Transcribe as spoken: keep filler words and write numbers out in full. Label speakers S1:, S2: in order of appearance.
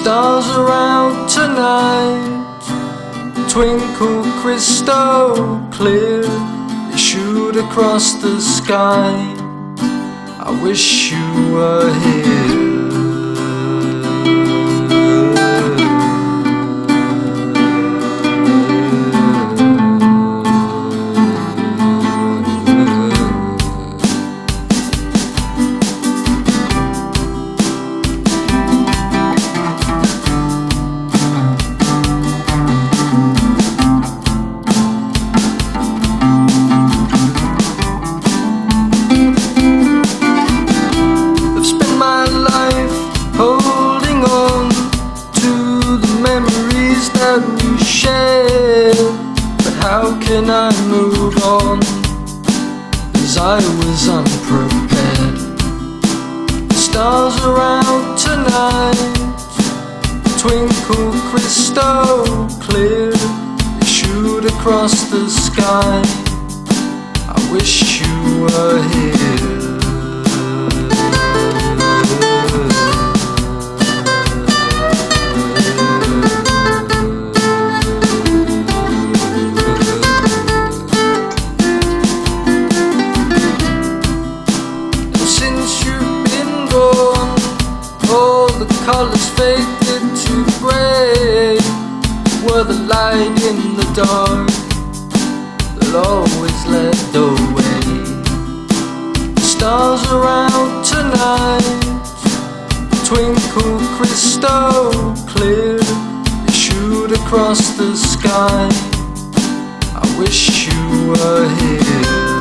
S1: Stars are out tonight, twinkle crystal clear. They shoot across the sky. I wish you were here. That we shared, but how can I move on, as I was unprepared. The stars are out tonight, twinkle crystal clear. They shoot across the sky. I wish you were here. All the colors faded to grey. Were the light in the dark that always led the way. The stars are out tonight, twinkle crystal clear. They shoot across the sky. I wish you were here.